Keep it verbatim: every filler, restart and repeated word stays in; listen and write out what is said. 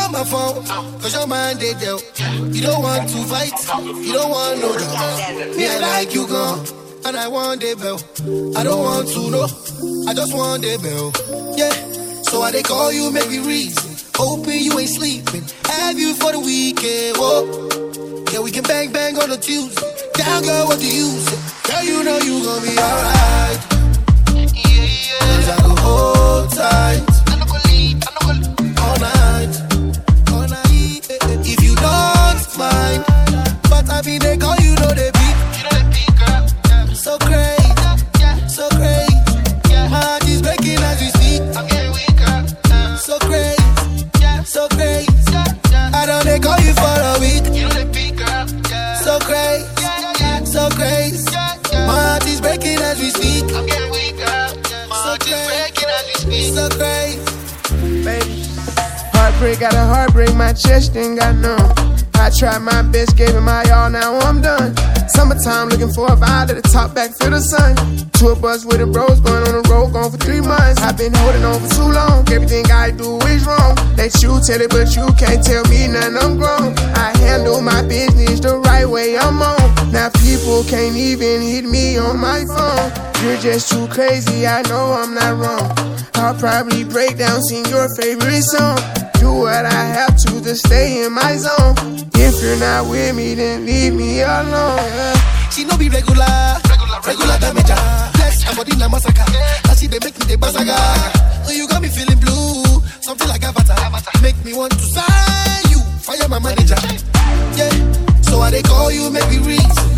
on my phone, cause your mind they dealt. You don't want to fight, you don't want no drama. Me, I like you gone, and I want the bell. I don't want to know, I just want the bell. Yeah, so I they call you, maybe reason. Hoping you ain't sleeping, have you for the weekend, whoa. Yeah, we can bang bang on a Tuesday. Down girl, what do you say? Girl, you know you gon' be alright. Yeah, yeah. Cause I go hold tight. I no go leave, I no go leave. All night, all night. If you don't mind, but I mean they call you know they beat. You know they beat, girl. Yeah. So crazy, yeah, so crazy. Yeah. My heart is breaking as we speak. I'm getting weaker. Yeah. So crazy, yeah, so crazy. Yeah. Yeah. I don't they call you for a week. You know they beat, girl. Yeah. So crazy, yeah, yeah. So crazy. Yeah. Yeah. My heart is breaking as we speak. I'm getting weaker. Yeah. My heart is breaking as we speak. So crazy. Baby, heartbreak got a heartbreak, my chest ain't got none. I tried my best, gave it my all, now I'm done. Summertime, looking for a vibe, let the top back, feel the sun. Tour bus with the bros, going on the road, gone for three months. I've been holding on for too long, everything I do is wrong. Let you tell it, but you can't tell me nothing, I'm grown. I handle my business the right way, I'm on. Now people can't even hit me on my phone. You're just too crazy, I know I'm not wrong. I'll probably break down, sing your favorite song. Do what I have to to stay in my zone. If you're not with me, then leave me alone. Yeah. She no be regular, regular, regular damage. Bless her body na massacre. Now she they make me the basaga. Oh, you got me feeling blue, something like Avatar. Make me want to sign you, fire my manager. Yeah, so I they call you, maybe reason.